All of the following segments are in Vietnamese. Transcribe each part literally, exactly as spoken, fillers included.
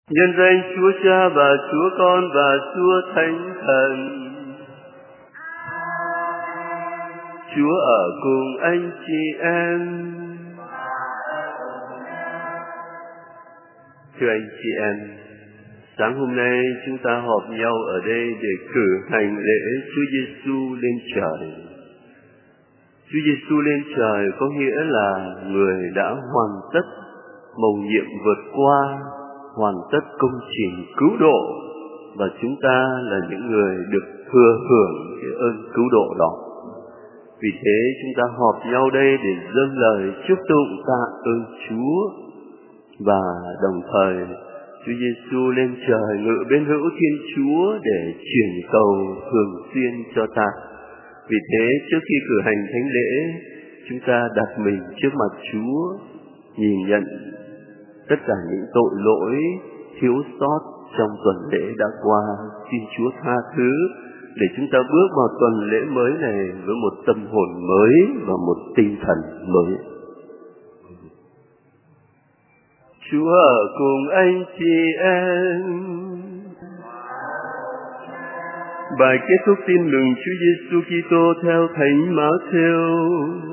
Nhân danh Chúa Cha và Chúa Con và Chúa Thánh Thần. Chúa ở cùng anh chị em. Thưa anh chị em, sáng hôm nay chúng ta họp nhau ở đây để cử hành lễ Chúa Giêsu lên trời. Chúa Giêsu lên trời có nghĩa là người đã hoàn tất mầu nhiệm vượt qua, hoàn tất công trình cứu độ, và chúng ta là những người được thừa hưởng cái ơn cứu độ đó. Vì thế chúng ta họp nhau đây để dâng lời chúc tụng tạ ơn Chúa, và đồng thời Chúa Giêsu lên trời ngự bên hữu Thiên Chúa để chuyển cầu thường xuyên cho ta. Vì thế trước khi cử hành thánh lễ, chúng ta đặt mình trước mặt Chúa, nhìn nhận tất cả những tội lỗi thiếu sót trong tuần lễ đã qua, xin Chúa tha thứ để chúng ta bước vào tuần lễ mới này với một tâm hồn mới và một tinh thần mới. Chúa ở cùng anh chị em. Bài kết thúc tin mừng Chúa Giêsu Kitô theo Thánh Mát-thêu.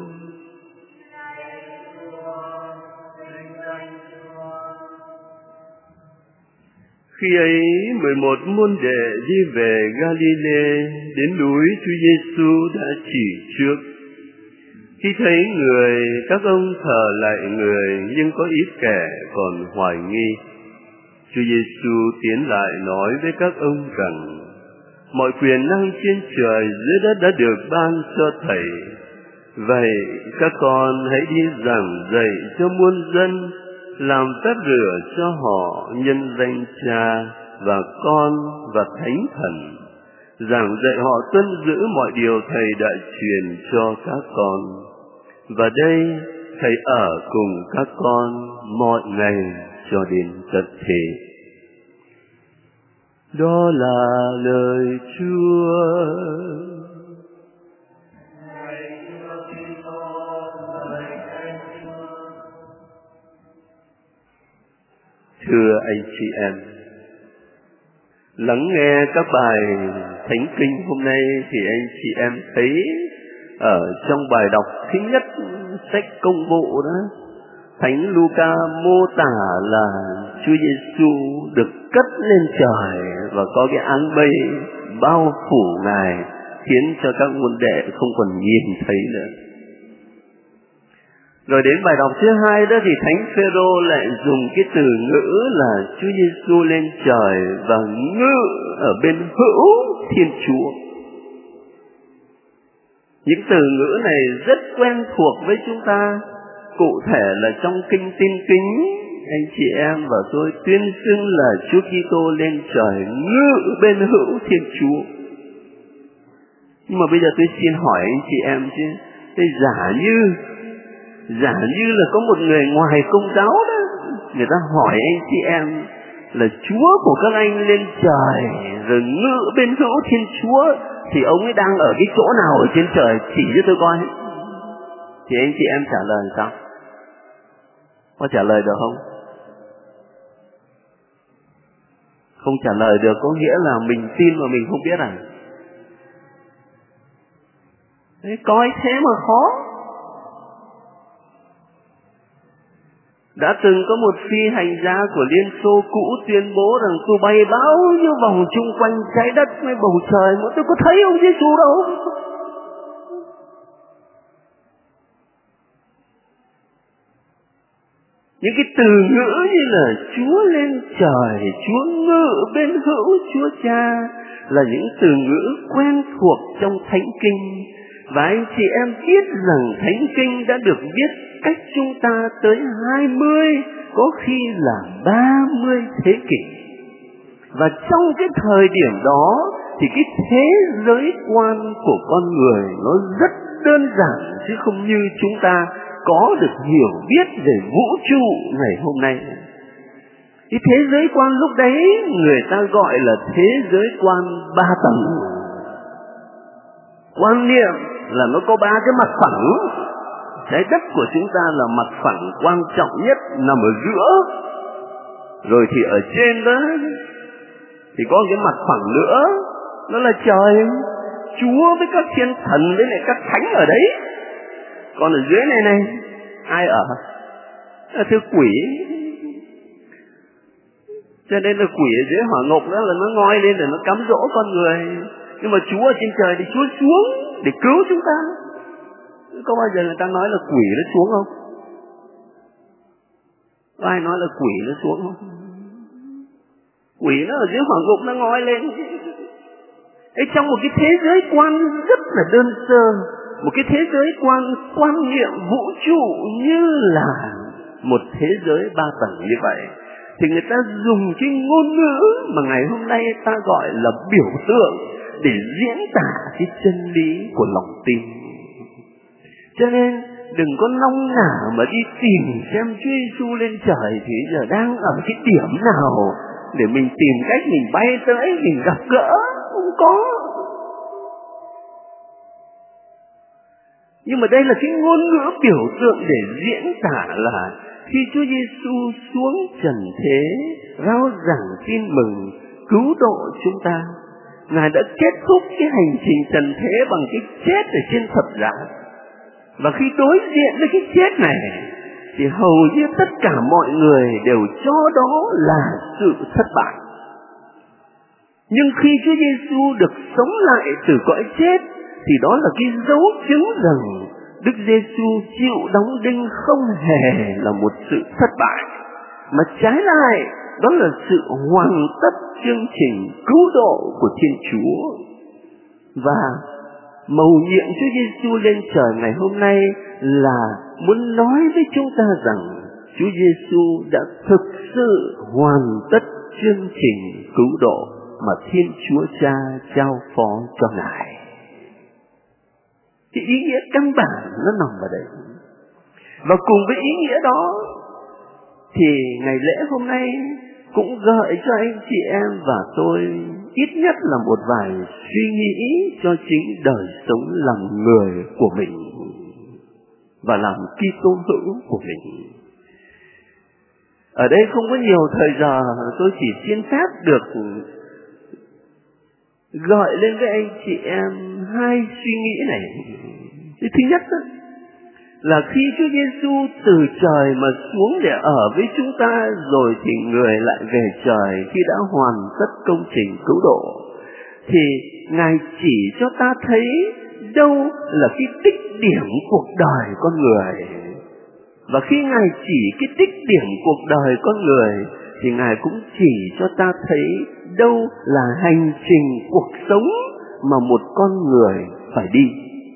Khi ấy, mười một môn đệ đi về Galilee, đến núi Chúa Giêsu đã chỉ trước. Khi thấy người, các ông thờ lại người, nhưng có ít kẻ còn hoài nghi. Chúa Giêsu tiến lại nói với các ông rằng: mọi quyền năng trên trời dưới đất đã được ban cho thầy. Vậy các con hãy đi giảng dạy cho muôn dân, làm phép rửa cho họ nhân danh Cha và Con và Thánh Thần, giảng dạy họ tuân giữ mọi điều thầy đã truyền cho các con. Và đây, thầy ở cùng các con mọi ngày cho đến tận thế. Đó là lời Chúa. Thưa anh chị em, lắng nghe các bài thánh kinh hôm nay thì anh chị em thấy ở trong bài đọc thứ nhất sách Công vụ đó, Thánh Luca mô tả là Chúa Giêsu được cất lên trời và có cái áng mây bao phủ Ngài, khiến cho các môn đệ không còn nhìn thấy nữa. Rồi đến bài đọc thứ hai đó thì Thánh Phêrô lại dùng cái từ ngữ là Chúa Giêsu lên trời và ngự ở bên hữu Thiên Chúa. Những từ ngữ này rất quen thuộc với chúng ta. Cụ thể là trong kinh Tin Kính, anh chị em và tôi tuyên xưng là Chúa Kitô lên trời ngự bên hữu Thiên Chúa. Nhưng mà bây giờ tôi xin hỏi anh chị em chứ, thế giả như giả như là có một người ngoài Công giáo đó, người ta hỏi anh chị em là Chúa của các anh lên trời rồi ngự bên hữu Thiên Chúa, thì ông ấy đang ở cái chỗ nào ở trên trời, chỉ cho tôi coi. Thì anh chị em trả lời sao? Có trả lời được không? Không trả lời được có nghĩa là mình tin mà mình không biết à? Đấy, coi thế mà khó. Đã từng có một phi hành gia của Liên Xô cũ tuyên bố rằng tôi bay bao nhiêu vòng chung quanh trái đất với bầu trời mà tôi có thấy ông Giêsu đâu. Những cái từ ngữ như là Chúa lên trời, Chúa ngự bên hữu Chúa Cha là những từ ngữ quen thuộc trong Thánh Kinh. Và anh chị em biết rằng Thánh Kinh đã được viết cách chúng ta tới hai mươi, có khi là ba mươi thế kỷ. Và trong cái thời điểm đó thì cái thế giới quan của con người nó rất đơn giản, chứ không như chúng ta có được hiểu biết về vũ trụ ngày hôm nay. Cái thế giới quan lúc đấy người ta gọi là thế giới quan ba tầng. Quan niệm là nó có ba cái mặt phẳng. Trái đất của chúng ta là mặt phẳng quan trọng nhất, nằm ở giữa. Rồi thì ở trên đó thì có cái mặt phẳng nữa, nó là trời, Chúa với các thiên thần với lại các thánh ở đấy. Còn ở dưới này này, ai ở? Là thứ quỷ. Cho nên là quỷ ở dưới hỏa ngục đó là nó ngoi lên để nó cám dỗ con người. Nhưng mà Chúa ở trên trời thì Chúa xuống để cứu chúng ta. Có bao giờ người ta nói là quỷ nó xuống không? Có ai nói là quỷ nó xuống không? Quỷ nó ở dưới hỏa ngục nó ngoi lên. Ấy, trong một cái thế giới quan rất là đơn sơ, một cái thế giới quan quan niệm vũ trụ như là một thế giới ba tầng như vậy, thì người ta dùng cái ngôn ngữ mà ngày hôm nay ta gọi là biểu tượng để diễn tả cái chân lý của lòng tin. Cho nên đừng có nông nả mà đi tìm xem Chúa Giêsu lên trời thì giờ đang ở cái điểm nào để mình tìm cách mình bay tới, mình gặp gỡ. Không có. Nhưng mà đây là cái ngôn ngữ biểu tượng để diễn tả là khi Chúa Giêsu xuống trần thế rao giảng tin mừng cứu độ chúng ta, Ngài đã kết thúc cái hành trình trần thế bằng cái chết ở trên thập giá. Và khi đối diện với cái chết này thì hầu như tất cả mọi người đều cho đó là sự thất bại. Nhưng khi Chúa Giêsu được sống lại từ cõi chết thì đó là cái dấu chứng rằng Đức Giêsu chịu đóng đinh không hề là một sự thất bại, mà trái lại đó là sự hoàn tất chương trình cứu độ của Thiên Chúa. Và mầu nhiệm Chúa Giêsu lên trời ngày hôm nay là muốn nói với chúng ta rằng Chúa Giêsu đã thực sự hoàn tất chương trình cứu độ mà Thiên Chúa Cha giao phó cho Ngài. Cái ý nghĩa căn bản nó nằm ở đây. Và cùng với ý nghĩa đó thì ngày lễ hôm nay cũng gợi cho anh chị em và tôi ít nhất là một vài suy nghĩ cho chính đời sống làm người của mình và làm Kitô hữu của mình. Ở đây không có nhiều thời giờ, tôi chỉ xin phép được gợi lên với anh chị em hai suy nghĩ này. Cái thứ nhất đó, là khi Chúa Giêsu từ trời mà xuống để ở với chúng ta rồi thì người lại về trời khi đã hoàn tất công trình cứu độ, thì Ngài chỉ cho ta thấy đâu là cái tích điểm cuộc đời con người. Và khi Ngài chỉ cái tích điểm cuộc đời con người thì Ngài cũng chỉ cho ta thấy đâu là hành trình cuộc sống mà một con người phải đi.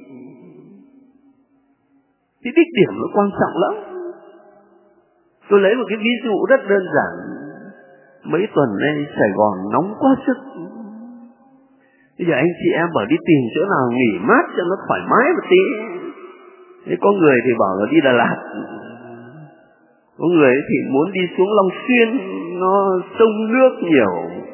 Cái đích điểm nó quan trọng lắm. Tôi lấy một cái ví dụ rất đơn giản. Mấy tuần nay Sài Gòn nóng quá sức. Bây giờ anh chị em bảo đi tìm chỗ nào nghỉ mát cho nó thoải mái một tí. Thế có người thì bảo là đi Đà Lạt, có người thì muốn đi xuống Long Xuyên, nó sông nước nhiều.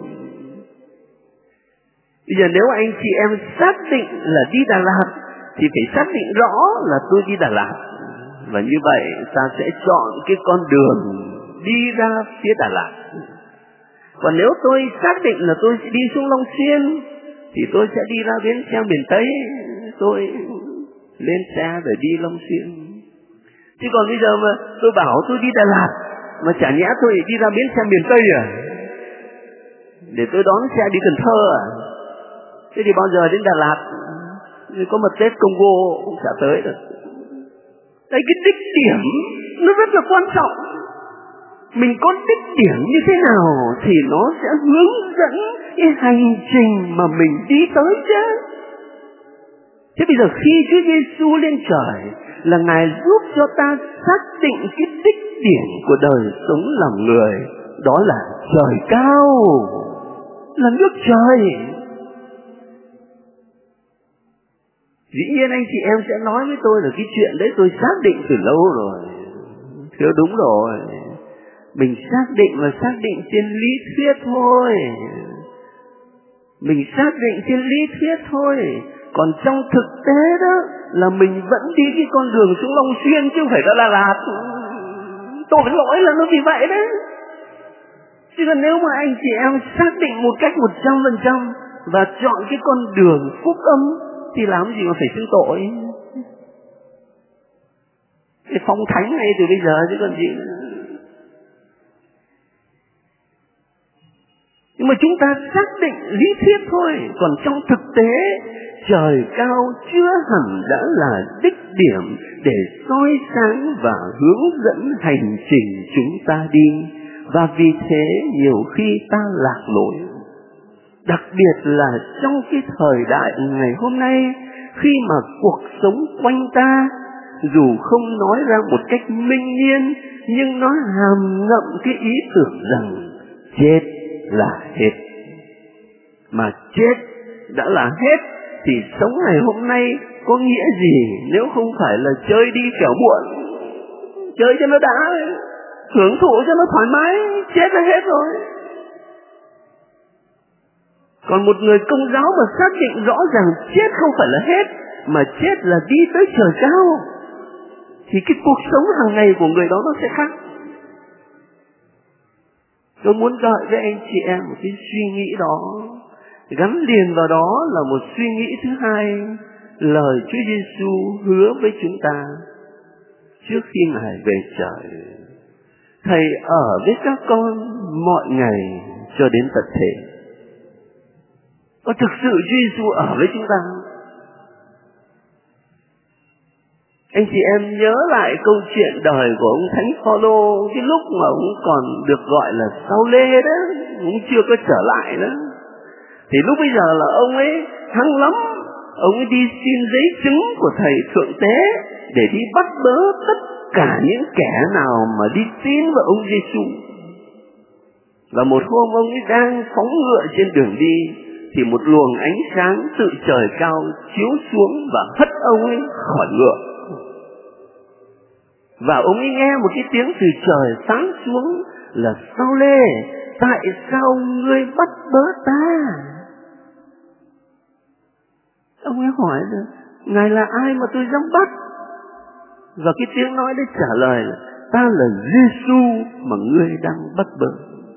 Bây giờ nếu anh chị em xác định là đi Đà Lạt thì phải xác định rõ là tôi đi Đà Lạt. Và như vậy ta sẽ chọn cái con đường đi ra phía Đà Lạt. Còn nếu tôi xác định là tôi sẽ đi xuống Long Xuyên thì tôi sẽ đi ra bến xe miền Tây, tôi lên xe để đi Long Xuyên. Chứ còn bây giờ mà tôi bảo tôi đi Đà Lạt mà chả nhẽ tôi đi ra bến xe miền Tây à, để tôi đón xe đi Cần Thơ à? Thế thì bao giờ đến Đà Lạt có một Tết Congo cũng chả tới được. Đấy, cái đích điểm nó rất là quan trọng. Mình có đích điểm như thế nào thì nó sẽ hướng dẫn cái hành trình mà mình đi tới chứ. Thế bây giờ khi Chúa Giêsu lên trời là Ngài giúp cho ta xác định cái đích điểm của đời sống làm người, đó là trời cao, là nước trời. Dĩ nhiên anh chị em sẽ nói với tôi là cái chuyện đấy tôi xác định từ lâu rồi. Thưa đúng rồi, mình xác định và xác định trên lý thuyết thôi. Mình xác định trên lý thuyết thôi. Còn trong thực tế đó là mình vẫn đi cái con đường xuống Long Xuyên chứ không phải là Đà Lạt. Tội lỗi là nó vì vậy đấy. Chứ còn nếu mà anh chị em xác định một cách một trăm phần trăm và chọn cái con đường phúc âm thì làm gì mà phải xưng tội. Cái phong thánh ngay từ bây giờ chứ còn gì nữa. Nhưng mà chúng ta xác định lý thuyết thôi, còn trong thực tế trời cao chưa hẳn đã là đích điểm để soi sáng và hướng dẫn hành trình chúng ta đi. Và vì thế nhiều khi ta lạc lối. Đặc biệt là trong cái thời đại ngày hôm nay, khi mà cuộc sống quanh ta dù không nói ra một cách minh nhiên, nhưng nó hàm ngậm cái ý tưởng rằng chết là hết. Mà chết đã là hết thì sống ngày hôm nay có nghĩa gì nếu không phải là chơi đi kẻo muộn, chơi cho nó đã, hưởng thụ cho nó thoải mái, chết là hết rồi. Còn một người Công giáo mà xác định rõ ràng chết không phải là hết, mà chết là đi tới trời cao, thì cái cuộc sống hàng ngày của người đó nó sẽ khác. Tôi muốn gợi với anh chị em một cái suy nghĩ đó, gắn liền vào đó là một suy nghĩ thứ hai, lời Chúa Giêsu hứa với chúng ta trước khi Ngài về trời. Thầy ở với các con mọi ngày cho đến tận thế. Có thực sự Chúa Giêsu ở với chúng ta? Anh chị em nhớ lại câu chuyện đời của ông Thánh Phaolô, cái lúc mà ông còn được gọi là Sao Lê đó, ông chưa có trở lại đó. Thì lúc bây giờ là ông ấy hăng lắm, ông ấy đi xin giấy chứng của thầy thượng tế để đi bắt bớ tất cả những kẻ nào mà đi tin vào ông Giêsu. Và một hôm ông ấy đang phóng ngựa trên đường đi, thì một luồng ánh sáng từ trời cao chiếu xuống và hất ông ấy khỏi ngựa. Và ông ấy nghe một cái tiếng từ trời sáng xuống là: Sao Lê, tại sao ngươi bắt bớ ta? Ông ấy hỏi là: Ngài là ai mà tôi dám bắt? Và cái tiếng nói đấy trả lời là: ta là Giêsu mà ngươi đang bắt bớ.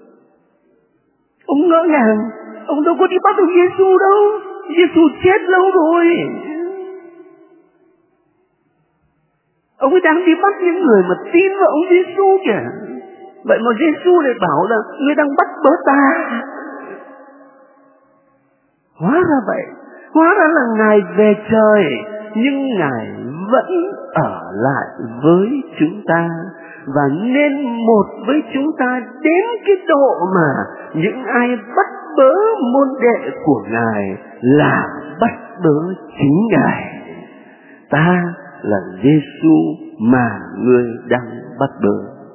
Ông ngỡ ngàng, ông đâu có đi bắt ông Giêsu đâu, Giêsu chết lâu rồi. Ông ấy đang đi bắt những người mà tin vào ông Giêsu kìa. Vậy mà Giêsu lại bảo là: ngươi đang bắt bớ ta. Hóa ra vậy, hóa ra là Ngài về trời, nhưng Ngài vẫn ở lại với chúng ta, và nên một với chúng ta đến cái độ mà những ai bắt bớ môn đệ của Ngài là bắt bớ chính Ngài. Ta là Giêsu mà ngươi đang bắt bớ.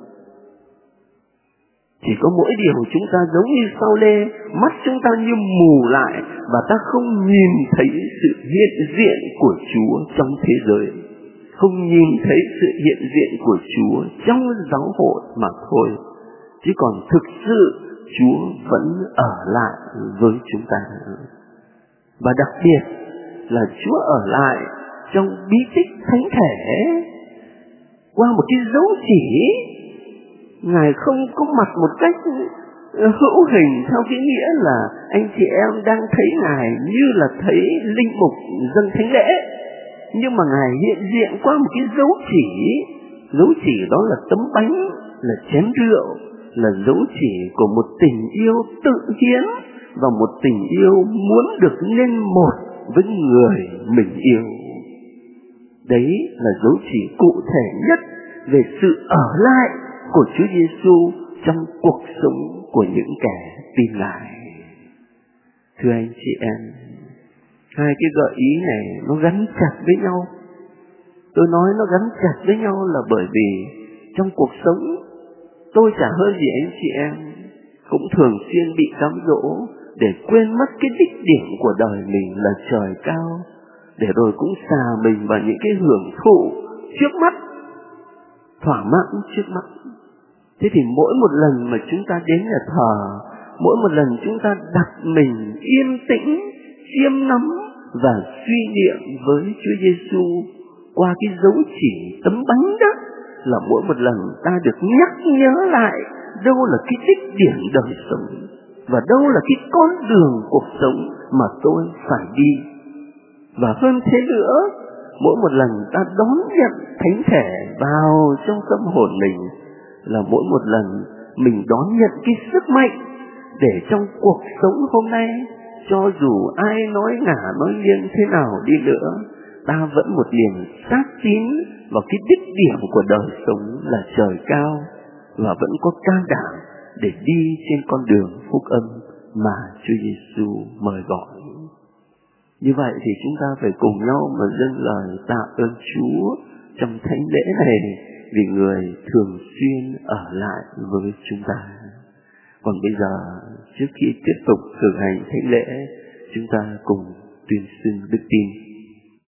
Chỉ có mỗi điều chúng ta giống như Sao Lê, mắt chúng ta như mù lại và ta không nhìn thấy sự hiện diện của Chúa trong thế giới, không nhìn thấy sự hiện diện của Chúa trong giáo hội mà thôi. Chứ còn thực sự Chúa vẫn ở lại với chúng ta. Và đặc biệt là Chúa ở lại trong bí tích thánh thể qua một cái dấu chỉ. Ngài không có mặt một cách hữu hình theo cái nghĩa là anh chị em đang thấy Ngài như là thấy linh mục dâng thánh lễ, nhưng mà Ngài hiện diện qua một cái dấu chỉ. Dấu chỉ đó là tấm bánh, là chén rượu, là dấu chỉ của một tình yêu tự hiến và một tình yêu muốn được nên một với người mình yêu. Đấy là dấu chỉ cụ thể nhất về sự ở lại của Chúa Giêsu trong cuộc sống của những kẻ tin Ngài. Thưa anh chị em, hai cái gợi ý này nó gắn chặt với nhau. Tôi nói nó gắn chặt với nhau là bởi vì trong cuộc sống tôi chả hơn gì anh chị em cũng thường xuyên bị cám dỗ để quên mất cái đích điểm của đời mình là trời cao, để rồi cũng xà mình vào những cái hưởng thụ trước mắt, thỏa mãn trước mắt. Thế thì mỗi một lần mà chúng ta đến nhà thờ, mỗi một lần chúng ta đặt mình yên tĩnh, chiêm ngắm và suy niệm với Chúa Giêsu qua cái dấu chỉ tấm bánh đó, là mỗi một lần ta được nhắc nhớ lại đâu là cái đích điểm đời sống và đâu là cái con đường cuộc sống mà tôi phải đi. Và hơn thế nữa, mỗi một lần ta đón nhận thánh thể vào trong tâm hồn mình là mỗi một lần mình đón nhận cái sức mạnh để trong cuộc sống hôm nay, cho dù ai nói ngả nói nghiêng thế nào đi nữa, ta vẫn một niềm xác tín vào cái đích điểm của đời sống là trời cao, và vẫn có can đảm để đi trên con đường phúc âm mà Chúa Giêsu mời gọi. Như vậy thì chúng ta phải cùng nhau mà dâng lời tạ ơn Chúa trong thánh lễ này, vì Người thường xuyên ở lại với chúng ta. Còn bây giờ, trước khi tiếp tục thực hành thánh lễ, chúng ta cùng tuyên xưng đức tin.